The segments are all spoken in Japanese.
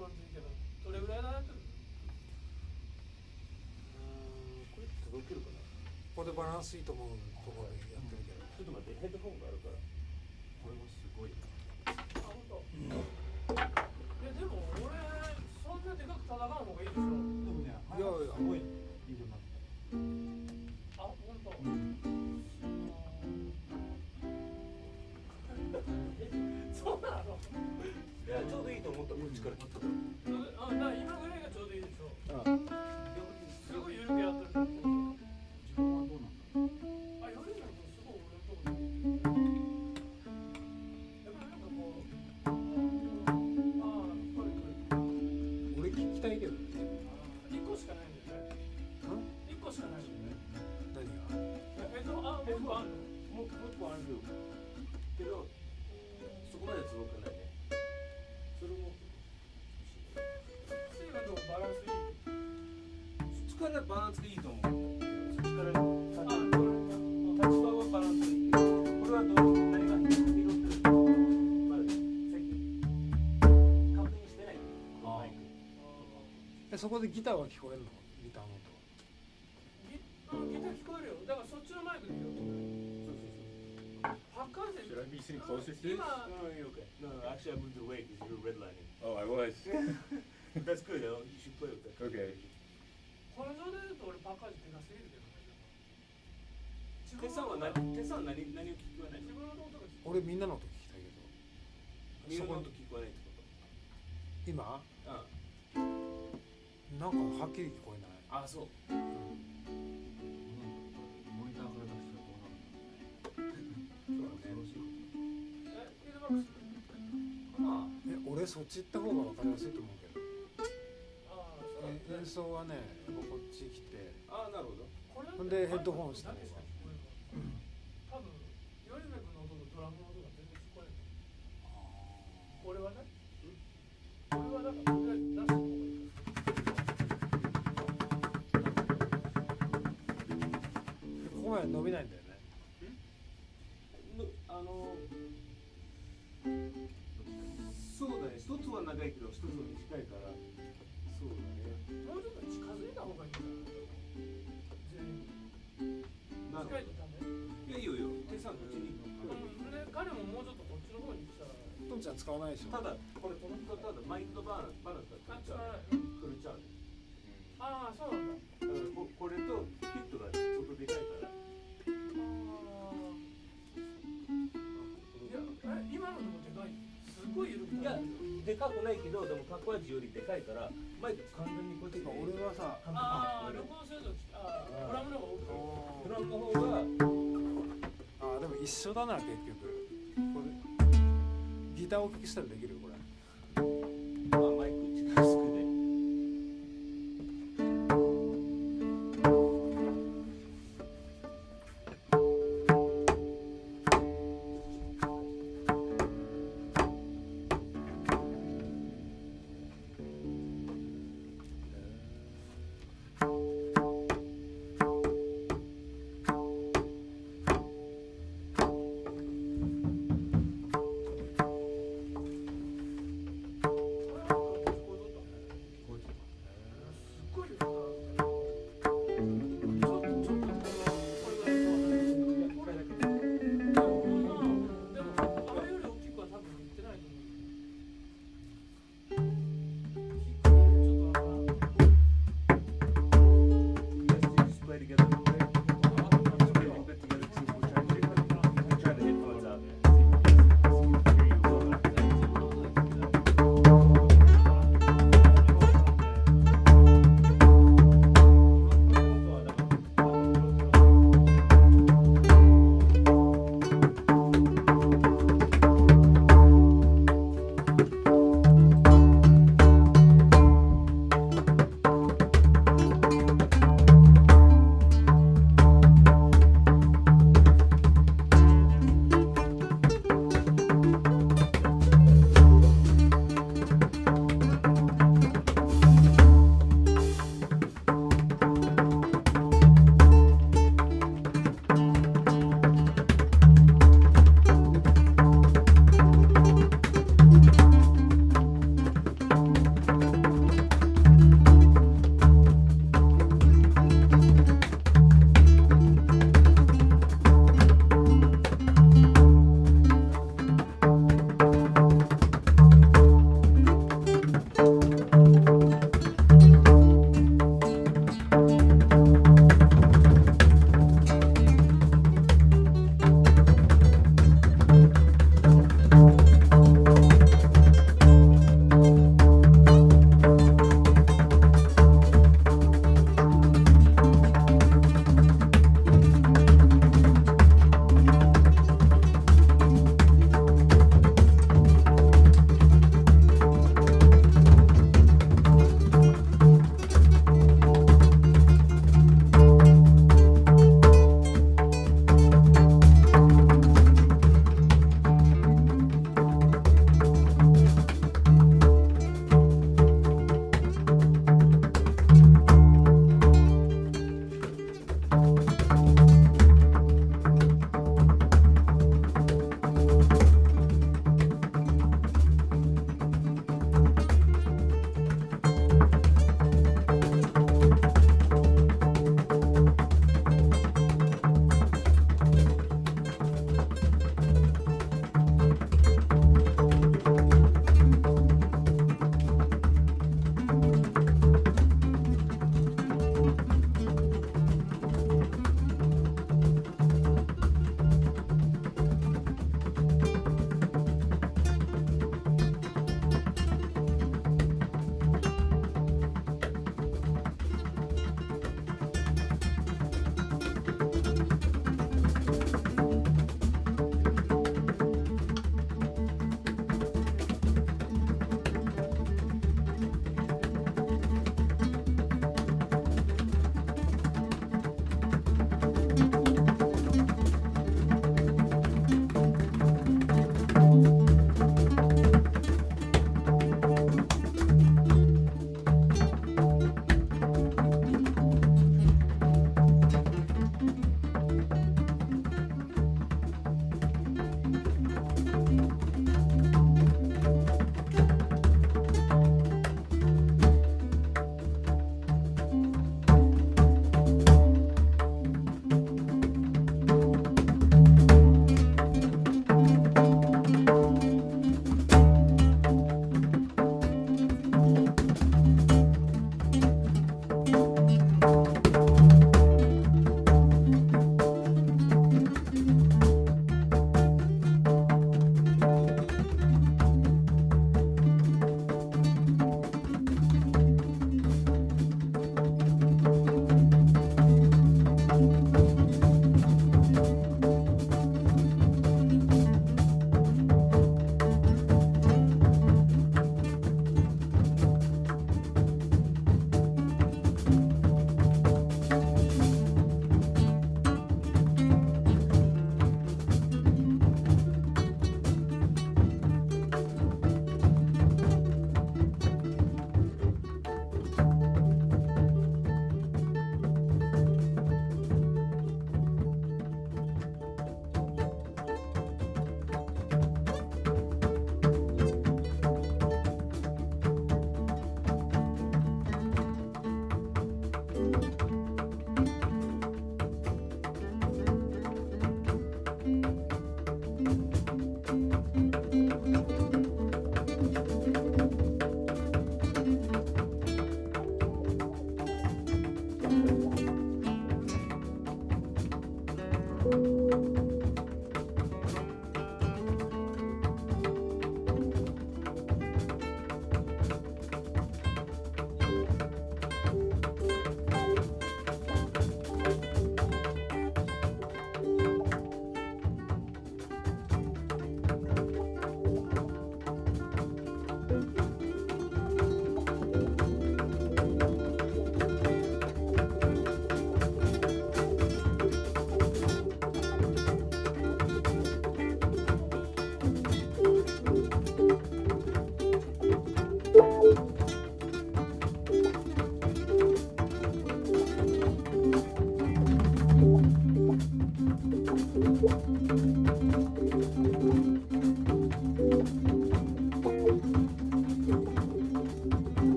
心強いけど、どれぐらいだってる？ これ届けるかな。 ここでバランスいいと思うところでやってるけど、 ちょっと待って、ヘッドホンがあるから。これもすごいな。 あ、本当。いやでも俺そんなでかく叩かん方がいいでしょ。 でもね、 いやいやすごいいいと思う。 あ、本当。そうなの？ いや、ちょうどいいと思った。こっちから切ったから。 あ、だ今ぐらいがちょうどいいでしょ。すごい緩くやってる。 自分はどうなんだろう。 あ、夜になるとすごい俺のところに。やっぱりなんかこう、これ。 俺聞きたいけどね。 1個しかないんだよね。1個しかないんだよね。 何が？ もう一個あるの？ もう一個あるよ。けど、そこまで届かないね。それも水分とバランスいい。 そっちからバランスがいいと思う。そっちからあ、 立場はバランスがいい。これは何が拾ってる？まだ最近確認してない。このマイク。 そこでギターは聞こえるの？ギターの音。 ギター聞こえるよ。だからそっちのマイクで拾ってくれ。パッカージ Should I be sitting closer to this? 今 No, you're okay. No, actually, I moved away because you're redlining. Oh, I was. That's good, though. You should play with that. Okay. この状態だと俺パッカージでかすぎるけどね。 テさんは何を聞こえない？ 自分の音が聞こ俺みんなの音聞きたいけど。 みんなの音聞こえないってこ今？ と？ なんかはっきり聞こえない。 あ、そう。 モニターから出したらどうなるんだろうね。 フィードバックする。 まあ、 俺そっち行った方が分かりやすいと思うけど。 ああ、そうだね。 演奏はね、こっち来て、 あ、なるほど。 これほんでヘッドホンした方が何しか聞こえるの？多分ヨリメ君の音とドラムの音が全然聞こえない。俺はね。俺はだからとりあえず出した方がいいから。 ここまで伸びないんだよね。 そうだね。一つは長いけど、一つは短いから。そうだね。 もうちょっと近づいた方がいいんじゃない？全員。 なん近いとダメ？ いや、いいよいいよ。テさんこっちに。 で、彼ももうちょっとこっちの方に来たら。 トンちゃん使わないでしょ。 ただ、これ、この人ただマイクのバランスが取れちゃう。取れちゃう。 ああ、そうなんだ。 だからこれとピットがちょっとでかいから。 いや、今のでもでかい。すごい緩くいや、でかくないけど、でも角味よりでかいから、マイク完全にこうやって。 俺はさ、 ああ、録音するとき、ドラムの方が多く。 ドラムの方が。 でも一緒だな結局。これギターをお聞きしたらできるこれ。 まあ、マイク近くで。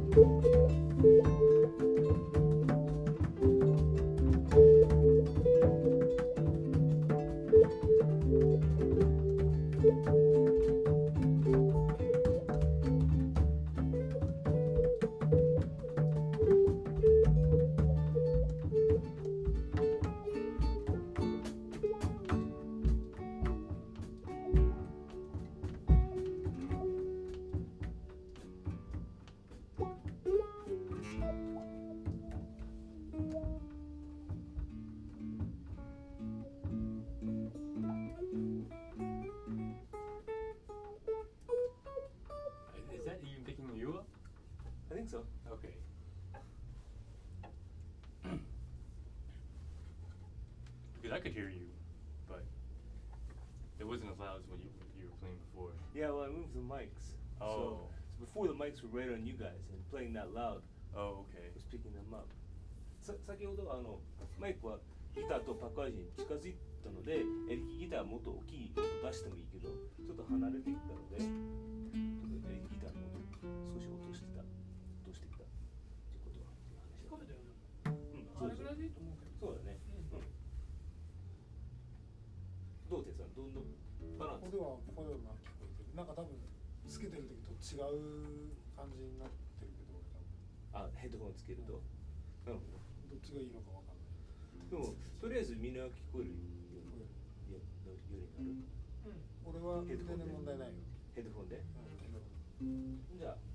Is that even picking you up? I think so. Okay. Because I could hear you, but it wasn't as loud as when you were playing before. Yeah, well, I moved the mics. Oh. So before the mics were right on you guys and playing that loud, Oh, okay. I was picking them up. 先ほどはマイクはギターとパッカージに近づいたので、エレキギターはもっと大きい音出してもいいけど、ちょっと離れてきたので、ちょっとエレキギターの音少し落としてきたっていうことは聞こえたよね。 話。 あれぐらいでいいと思うけど。 そうだね。どうてさん、どんどんバランス。 ここではまあ聞こえてる。なんか多分つけてる時と違う感じになってるけど、多分あ、ヘッドホンつけると。なるほど。 どっちがいいのかわかんない。 でもとりあえずみんな聞こえるようになる。 俺は全然問題ないよ。 ヘッドホンで。 うん、 じゃあ